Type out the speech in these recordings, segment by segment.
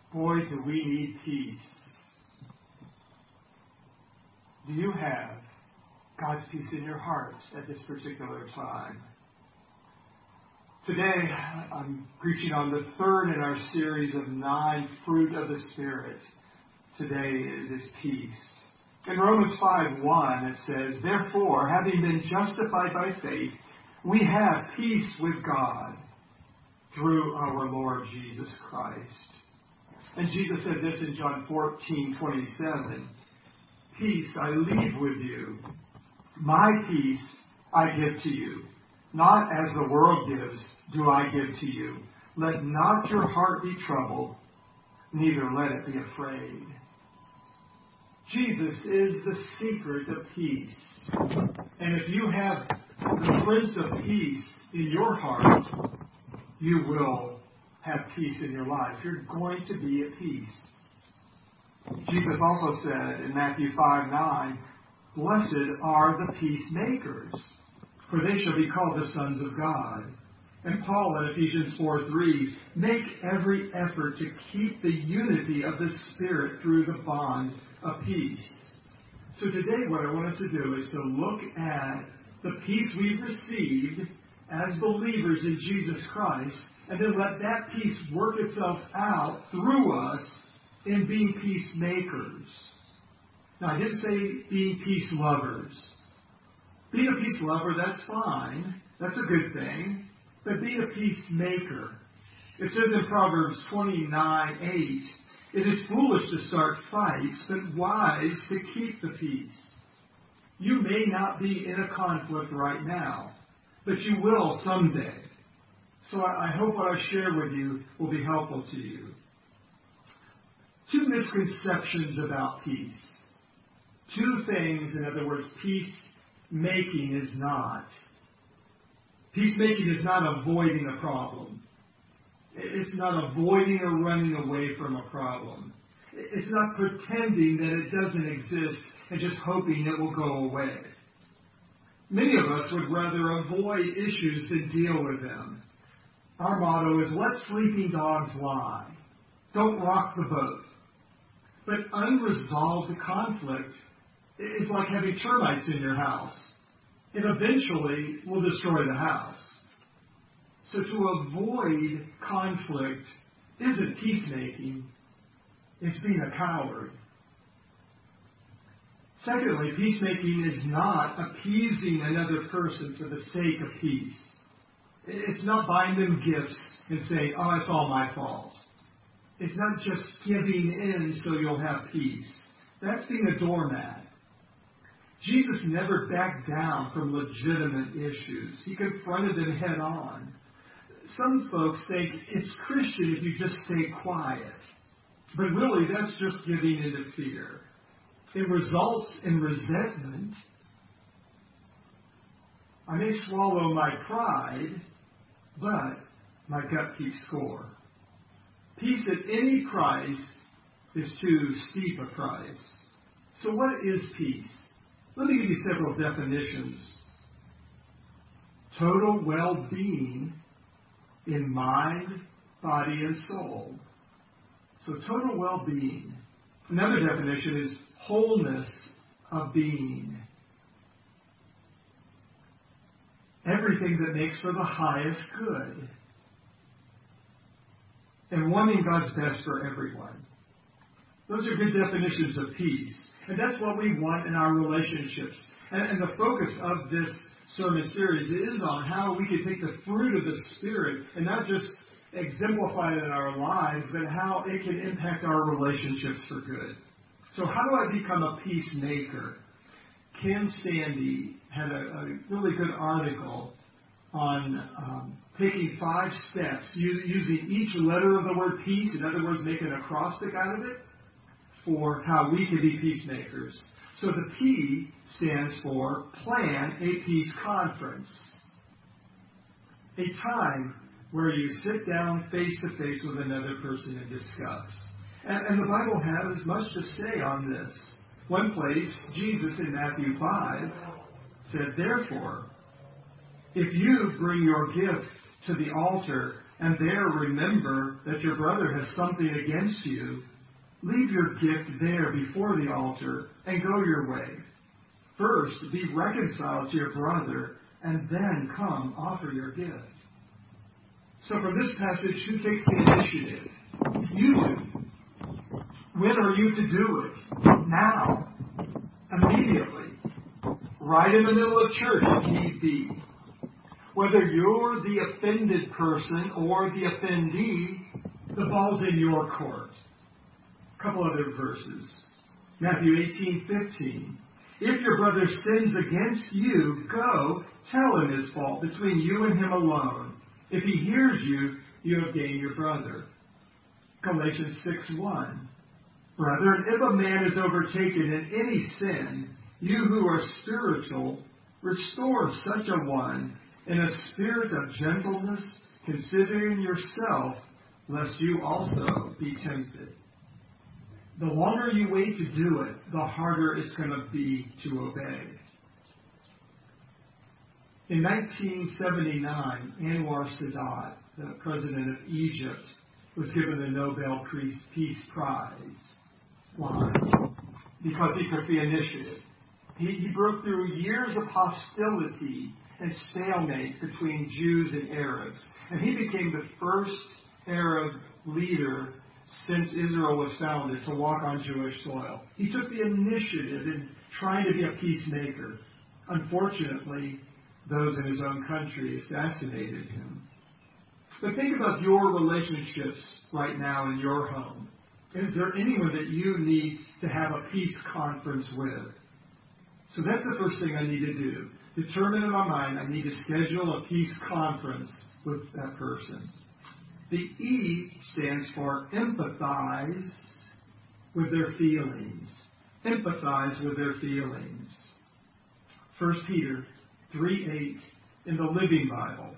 Boy, do we need peace. Do you have God's peace in your heart at this particular time? Today, I'm preaching on the third in our series of 9 fruit of the Spirit. Today, it is peace. In Romans 5:1, it says, "Therefore, having been justified by faith, we have peace with God through our Lord Jesus Christ." And Jesus said this in John 14:27, "Peace I leave with you. My peace I give to you. Not as the world gives do I give to you. Let not your heart be troubled, neither let it be afraid." Jesus is the secret of peace. And if you have the Prince of Peace in your heart, you will have peace in your life. You're going to be at peace. Jesus also said in Matthew 5:9, "Blessed are the peacemakers, for they shall be called the sons of God." And Paul in Ephesians 4:3, "Make every effort to keep the unity of the Spirit through the bond of peace." So today what I want us to do is to look at the peace we've received as believers in Jesus Christ, and then let that peace work itself out through us in being peacemakers. Now, I didn't say being peace lovers. Being a peace lover, that's fine. That's a good thing. But being a peacemaker, it says in Proverbs 29:8, "It is foolish to start fights, but wise to keep the peace." You may not be in a conflict right now, but you will someday. So I hope what I share with you will be helpful to you. 2 misconceptions about peace. 2 things, in other words, peacemaking is not. Peacemaking is not avoiding a problem. It's not avoiding or running away from a problem. It's not pretending that it doesn't exist and just hoping it will go away. Many of us would rather avoid issues than deal with them. Our motto is, "Let sleeping dogs lie. Don't rock the boat." But unresolved conflict is like having termites in your house. It eventually will destroy the house. So to avoid conflict isn't peacemaking. It's being a coward. Secondly, peacemaking is not appeasing another person for the sake of peace. It's not buying them gifts and saying, "Oh, it's all my fault." It's not just giving in so you'll have peace. That's being a doormat. Jesus never backed down from legitimate issues. He confronted them head on. Some folks think it's Christian if you just stay quiet. But really, that's just giving into fear. It results in resentment. I may swallow my pride, but my gut keeps score. Peace at any price is too steep a price. So what is peace? Let me give you several definitions. Total well-being in mind, body, and soul. So total well-being. Another definition is wholeness of being. Everything that makes for the highest good. And wanting God's best for everyone. Those are good definitions of peace. And that's what we want in our relationships. And the focus of this sermon series is on how we can take the fruit of the Spirit and not just exemplify it in our lives, but how it can impact our relationships for good. So how do I become a peacemaker? Ken Standy had a really good article on taking 5 steps, using each letter of the word peace, in other words, making an acrostic out of it, for how we can be peacemakers. So the P stands for plan a peace conference. A time where you sit down face to face with another person and discuss. And the Bible has much to say on this. One place, Jesus in Matthew 5 said, "Therefore, if you bring your gift to the altar and there remember that your brother has something against you, leave your gift there before the altar and go your way. First, be reconciled to your brother, and then come offer your gift. So from this passage, who takes the initiative? You do. When are you to do it? Now. Immediately. Right in the middle of church, if need be. Whether you're the offended person or the offendee, the ball's in your court. A couple other verses. Matthew 18:15. If your brother sins against you, go, tell him his fault between you and him alone. If he hears you, you have gained your brother. Galatians 6:1. Brethren, if a man is overtaken in any sin, you who are spiritual, restore such a one in a spirit of gentleness, considering yourself, lest you also be tempted. The longer you wait to do it, the harder it's going to be to obey. In 1979, Anwar Sadat, the president of Egypt, was given the Nobel Peace Prize. Why? Because he took the initiative. He broke through years of hostility and stalemate between Jews and Arabs. And he became the first Arab leader since Israel was founded to walk on Jewish soil. He took the initiative in trying to be a peacemaker. Unfortunately, those in his own country assassinated him. But think about your relationships right now in your home. Is there anyone that you need to have a peace conference with? So that's the first thing I need to do. Determine in my mind I need to schedule a peace conference with that person. The E stands for empathize with their feelings. Empathize with their feelings. 1 Peter 3:8 in the Living Bible.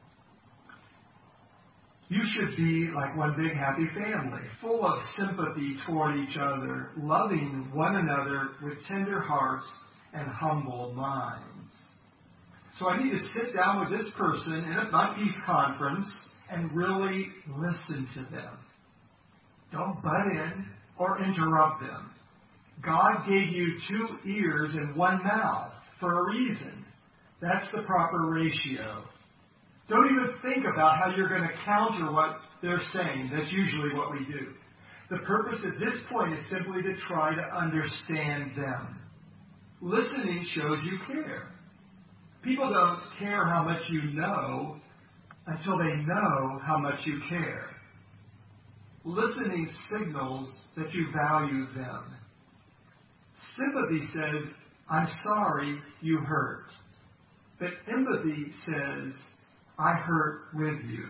You should be like one big happy family, full of sympathy toward each other, loving one another with tender hearts and humble minds. So I need to sit down with this person at my peace conference and really listen to them. Don't butt in or interrupt them. God gave you 2 ears and 1 mouth for a reason. That's the proper ratio. Don't even think about how you're going to counter what they're saying. That's usually what we do. The purpose at this point is simply to try to understand them. Listening shows you care. People don't care how much you know until they know how much you care. Listening signals that you value them. Sympathy says, I'm sorry you hurt. But empathy says, I hurt with you.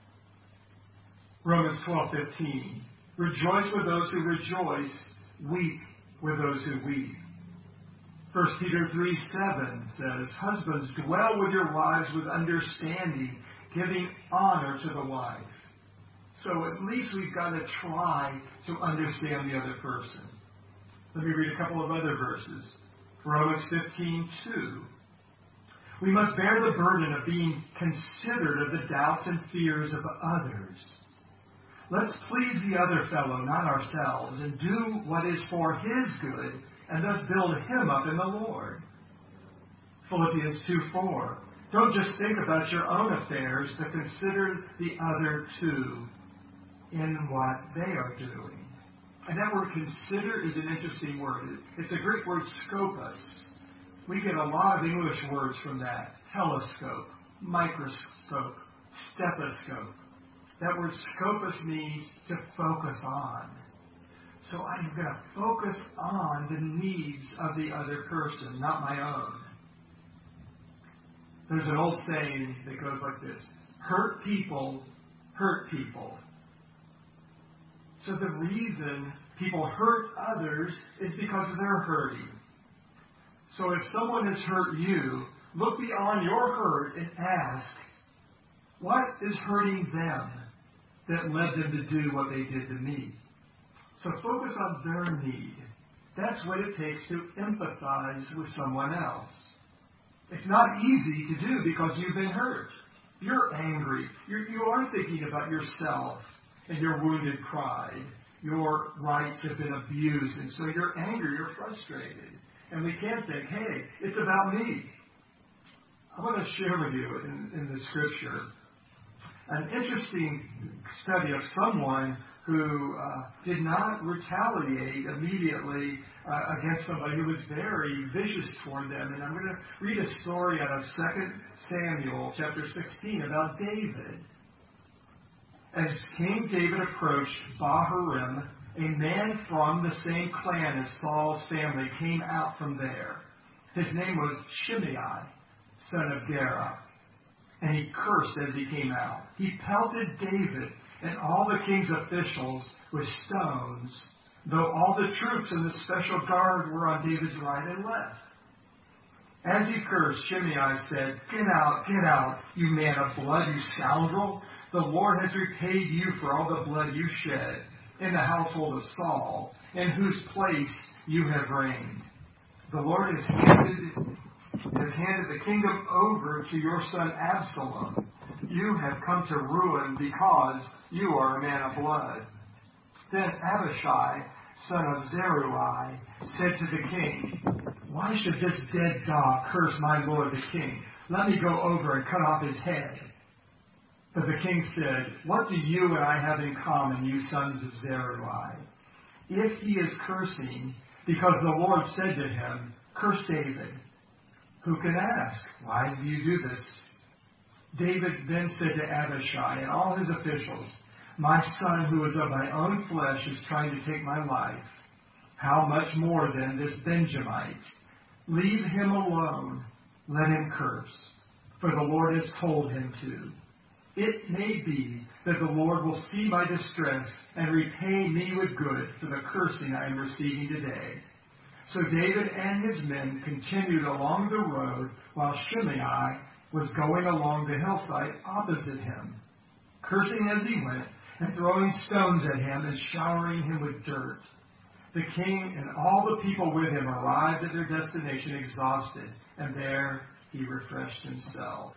Romans 12:15. Rejoice with those who rejoice, weep with those who weep. 1 Peter 3:7 says, husbands, dwell with your wives with understanding, giving honor to the wife. So at least we've got to try to understand the other person. Let me read a couple of other verses. Romans 15:2. We must bear the burden of being considerate of the doubts and fears of others. Let's please the other fellow, not ourselves, and do what is for his good, and thus build him up in the Lord. Philippians 2:4. Don't just think about your own affairs, but consider the other too in what they are doing. And that word consider is an interesting word. It's a Greek word scopus. We get a lot of English words from that. Telescope, microscope, stethoscope. That word scopus means to focus on. So I'm going to focus on the needs of the other person, not my own. There's an old saying that goes like this. Hurt people hurt people. So the reason people hurt others is because they're hurting. So if someone has hurt you, look beyond your hurt and ask, what is hurting them that led them to do what they did to me? So focus on their need. That's what it takes to empathize with someone else. It's not easy to do because you've been hurt. You're angry. You are thinking about yourself and your wounded pride. Your rights have been abused, and so you're angry, you're frustrated. And we can't think, hey, it's about me. I want to share with you in the scripture an interesting study of someone who did not retaliate immediately against somebody who was very vicious toward them. And I'm going to read a story out of 2 Samuel chapter 16 about David. As King David approached Bahurim, a man from the same clan as Saul's family came out from there. His name was Shimei, son of Gera, and he cursed as he came out. He pelted David and all the king's officials with stones, though all the troops and the special guard were on David's right and left. As he cursed, Shimei said, get out, you man of blood, you scoundrel. The Lord has repaid you for all the blood you shed in the household of Saul, in whose place you have reigned. The Lord has handed the kingdom over to your son Absalom. You have come to ruin because you are a man of blood. Then Abishai, son of Zeruiah, said to the king, why should this dead dog curse my lord the king? Let me go over and cut off his head. But the king said, what do you and I have in common, you sons of Zeruiah? If he is cursing, because the Lord said to him, curse David, who can ask, why do you do this? David then said to Abishai and all his officials, my son who is of my own flesh is trying to take my life. How much more then this Benjamite? Leave him alone. Let him curse, for the Lord has told him to. It may be that the Lord will see my distress and repay me with good for the cursing I am receiving today. So David and his men continued along the road while Shimei was going along the hillside opposite him, cursing as he went and throwing stones at him and showering him with dirt. The king and all the people with him arrived at their destination exhausted, and there he refreshed himself.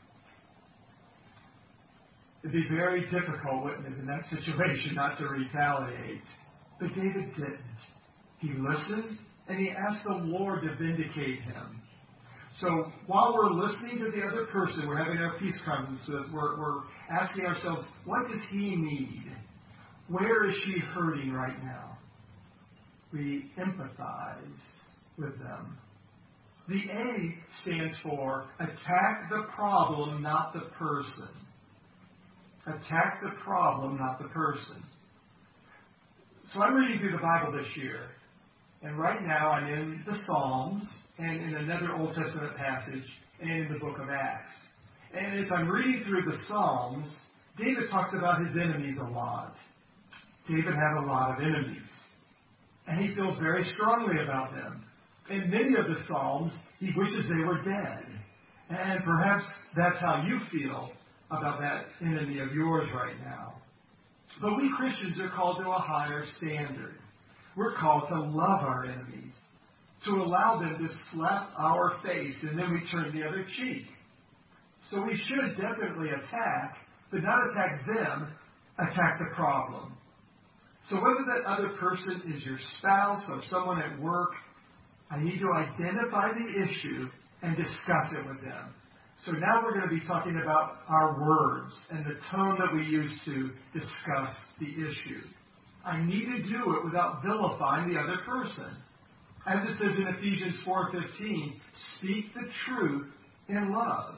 It'd be very difficult, wouldn't it, in that situation not to retaliate. But David didn't. He listened, and he asked the Lord to vindicate him. So while we're listening to the other person, we're having our peace conferences, we're asking ourselves, what does he need? Where is she hurting right now? We empathize with them. The A stands for attack the problem, not the person. Attack the problem, not the person. So I'm reading through the Bible this year. And right now I'm in the Psalms and in another Old Testament passage and in the book of Acts. And as I'm reading through the Psalms, David talks about his enemies a lot. David had a lot of enemies. And he feels very strongly about them. In many of the Psalms, he wishes they were dead. And perhaps that's how you feel about that enemy of yours right now. But we Christians are called to a higher standard. We're called to love our enemies, to allow them to slap our face and then we turn the other cheek. So we should definitely attack, but not attack them, attack the problem. So whether that other person is your spouse or someone at work, I need to identify the issue and discuss it with them. So now we're going to be talking about our words and the tone that we use to discuss the issue. I need to do it without vilifying the other person. As it says in Ephesians 4:15, speak the truth in love.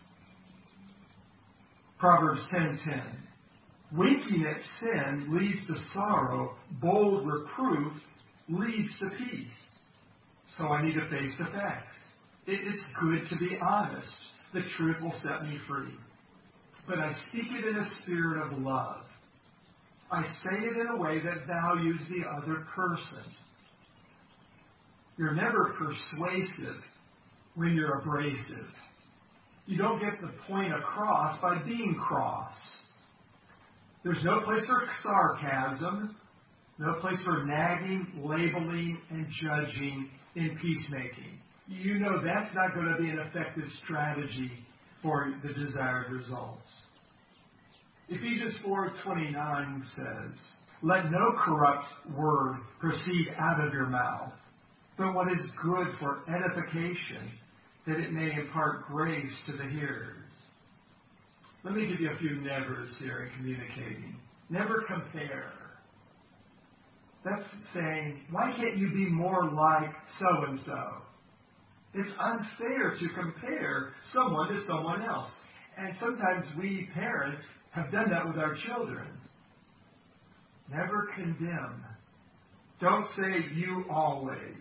Proverbs 10:10, winking at sin leads to sorrow. Bold reproof leads to peace. So I need to face the facts. It's good to be honest. The truth will set me free. But I speak it in a spirit of love. I say it in a way that values the other person. You're never persuasive when you're abrasive. You don't get the point across by being cross. There's no place for sarcasm, no place for nagging, labeling, and judging in peacemaking. You know that's not going to be an effective strategy for the desired results. Ephesians 4:29 says, "Let no corrupt word proceed out of your mouth, but what is good for edification, that it may impart grace to the hearers." Let me give you a few nevers here in communicating. Never compare. That's saying, why can't you be more like so-and-so? It's unfair to compare someone to someone else. And sometimes we parents have done that with our children. Never condemn. Don't say you always.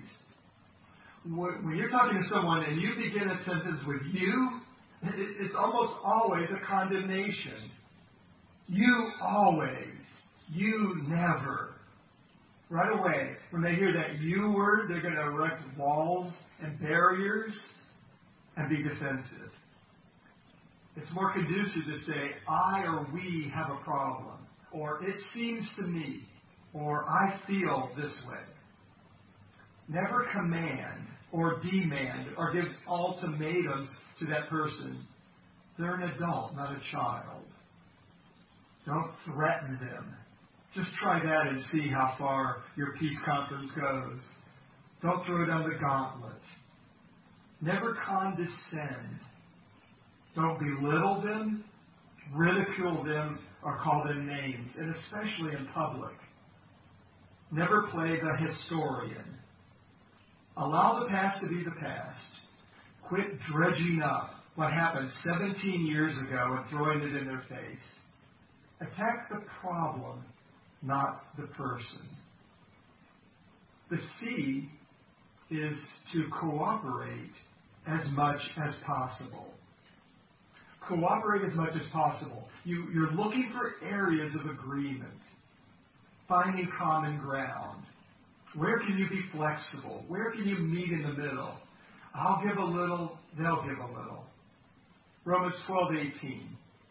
When you're talking to someone and you begin a sentence with you, it's almost always a condemnation. You always. You never. Right away, when they hear that you word, they're going to erect walls and barriers and be defensive. It's more conducive to say, I or we have a problem, or it seems to me, or I feel this way. Never command or demand or gives ultimatums to that person. They're an adult, not a child. Don't threaten them. Just try that and see how far your peace conference goes. Don't throw down the gauntlet. Never condescend. Don't belittle them, ridicule them, or call them names, and especially in public. Never play the historian. Allow the past to be the past. Quit dredging up what happened 17 years ago and throwing it in their face. Attack the problem, not the person. The C is to cooperate as much as possible. Cooperate as much as possible. You're looking for areas of agreement, finding common ground. Where can you be flexible? Where can you meet in the middle? I'll give a little, they'll give a little. Romans 12:18.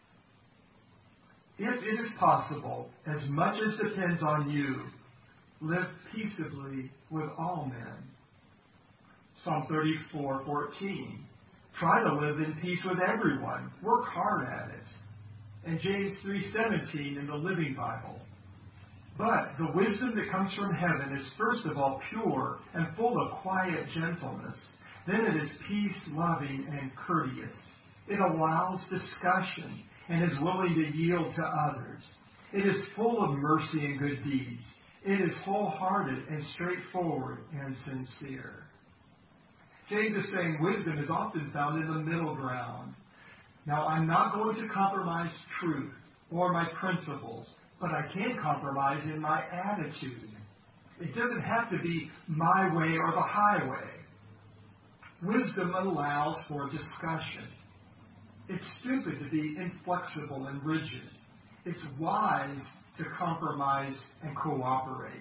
If it is possible, as much as depends on you, live peaceably with all men. Psalm 34:14. Try to live in peace with everyone. Work hard at it. And James 3:17 in the Living Bible. But the wisdom that comes from heaven is first of all pure and full of quiet gentleness. Then it is peace-loving and courteous. It allows discussion and is willing to yield to others. It is full of mercy and good deeds. It is wholehearted and straightforward and sincere. James is saying wisdom is often found in the middle ground. Now, I'm not going to compromise truth or my principles, but I can compromise in my attitude. It doesn't have to be my way or the highway. Wisdom allows for discussion. It's stupid to be inflexible and rigid. It's wise to compromise and cooperate.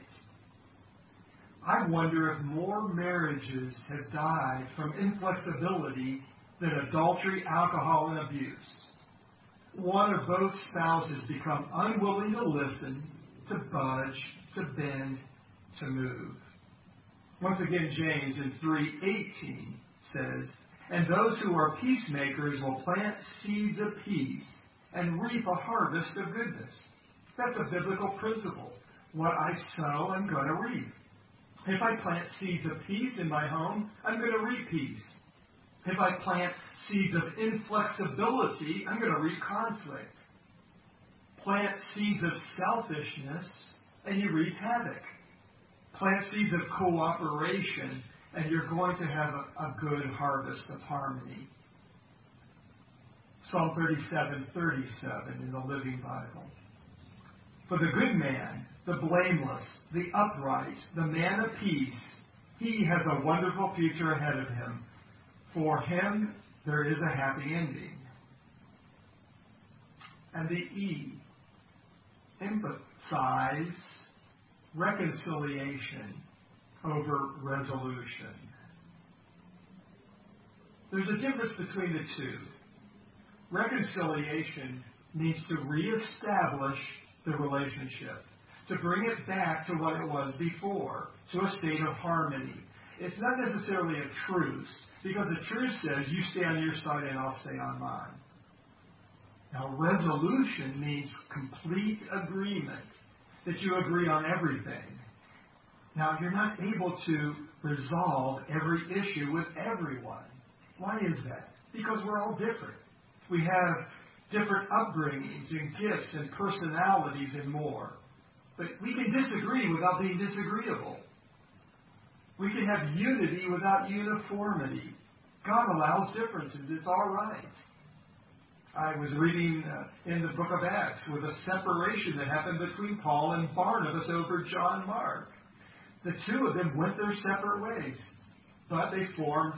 I wonder if more marriages have died from inflexibility than adultery, alcohol, and abuse. One or both spouses become unwilling to listen, to budge, to bend, to move. Once again, James in 3:18 says, "And those who are peacemakers will plant seeds of peace and reap a harvest of goodness." That's a biblical principle. What I sow, I'm going to reap. If I plant seeds of peace in my home, I'm going to reap peace. If I plant seeds of inflexibility, I'm going to reap conflict. Plant seeds of selfishness, and you reap havoc. Plant seeds of cooperation, and you're going to have a good harvest of harmony. Psalm 37:37 in the Living Bible. For the good man, the blameless, the upright, the man of peace, he has a wonderful future ahead of him. For him, there is a happy ending. And the E, emphasize reconciliation over resolution. There's a difference between the two. Reconciliation needs to reestablish the relationship, to bring it back to what it was before, to a state of harmony. It's not necessarily a truce, because a truce says you stay on your side and I'll stay on mine. Now, resolution means complete agreement, that you agree on everything. Now, you're not able to resolve every issue with everyone. Why is that? Because we're all different. We have different upbringings and gifts and personalities and more. But we can disagree without being disagreeable. We can have unity without uniformity. God allows differences. It's all right. I was reading in the book of Acts with a separation that happened between Paul and Barnabas over John Mark. The two of them went their separate ways, but they formed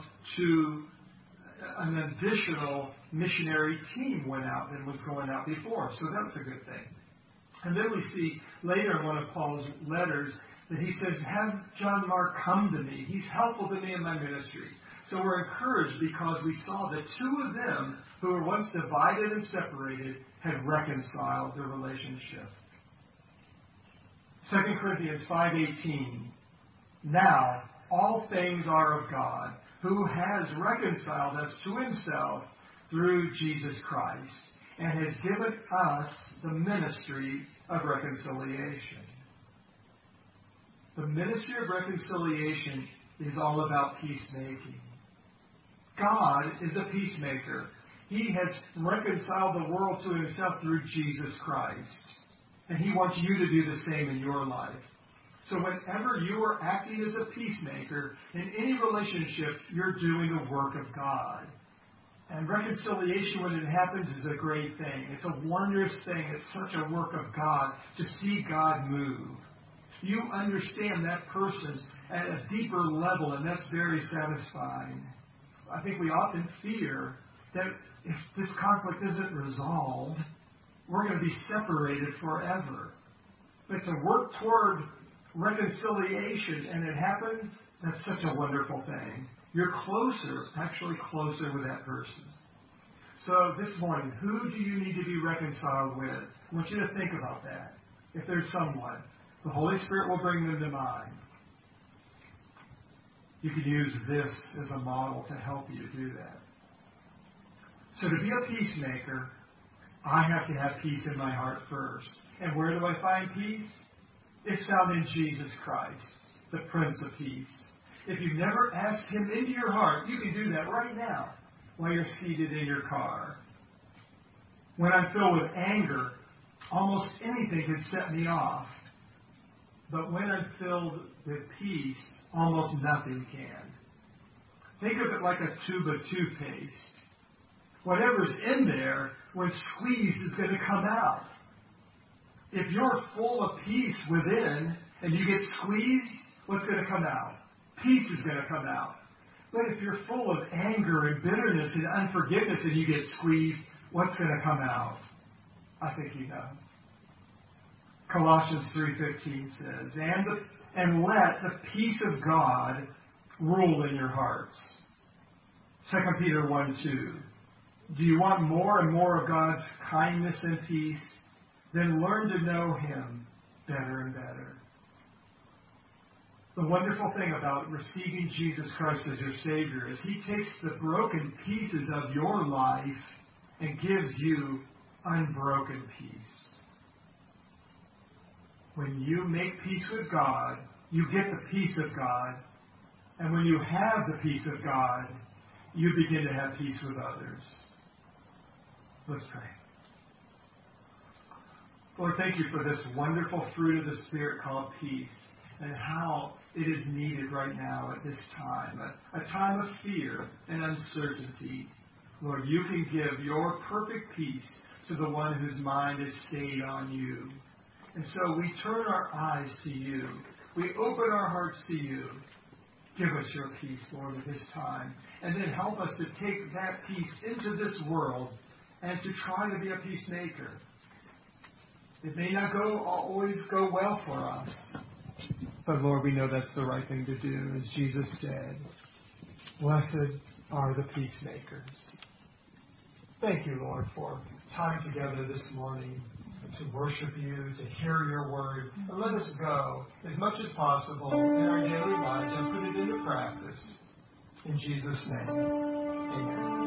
an additional missionary team went out than was going out before. So that was a good thing. And then we see later in one of Paul's letters that he says, have John Mark come to me. He's helpful to me in my ministry. So we're encouraged because we saw that two of them who were once divided and separated had reconciled their relationship. 2 Corinthians 5:18. Now, all things are of God, who has reconciled us to himself through Jesus Christ, and has given us the ministry of reconciliation. The ministry of reconciliation is all about peacemaking. God is a peacemaker. He has reconciled the world to himself through Jesus Christ. And he wants you to do the same in your life. So whenever you are acting as a peacemaker in any relationship, you're doing the work of God. And reconciliation, when it happens, is a great thing. It's a wondrous thing. It's such a work of God to see God move. You understand that person at a deeper level, and that's very satisfying. I think we often fear that if this conflict isn't resolved, we're going to be separated forever. But to work toward reconciliation, and it happens, that's such a wonderful thing. You're actually closer with that person. So this morning, who do you need to be reconciled with? I want you to think about that. If there's someone, the Holy Spirit will bring them to mind. You could use this as a model to help you do that. So to be a peacemaker, I have to have peace in my heart first. And where do I find peace? It's found in Jesus Christ, the Prince of Peace. If you've never asked him into your heart, you can do that right now while you're seated in your car. When I'm filled with anger, almost anything can set me off. But when I'm filled with peace, almost nothing can. Think of it like a tube of toothpaste. Whatever's in there, when squeezed, is going to come out. If you're full of peace within and you get squeezed, what's going to come out? Peace is going to come out. But if you're full of anger and bitterness and unforgiveness and you get squeezed, what's going to come out? I think you know. Colossians 3:15 says, and let the peace of God rule in your hearts. 2 Peter 1:2. Do you want more and more of God's kindness and peace? Then learn to know him better and better. The wonderful thing about receiving Jesus Christ as your Savior is he takes the broken pieces of your life and gives you unbroken peace. When you make peace with God, you get the peace of God. And when you have the peace of God, you begin to have peace with others. Let's pray. Lord, thank you for this wonderful fruit of the Spirit called peace and how it is needed right now at this time, a time of fear and uncertainty. Lord, you can give your perfect peace to the one whose mind is stayed on you. And so we turn our eyes to you. We open our hearts to you. Give us your peace, Lord, at this time. And then help us to take that peace into this world and to try to be a peacemaker. It may not always go well for us. But Lord, we know that's the right thing to do. As Jesus said, blessed are the peacemakers. Thank you, Lord, for time together this morning to worship you, to hear your word. And let us go as much as possible in our daily lives and put it into practice. In Jesus' name, amen.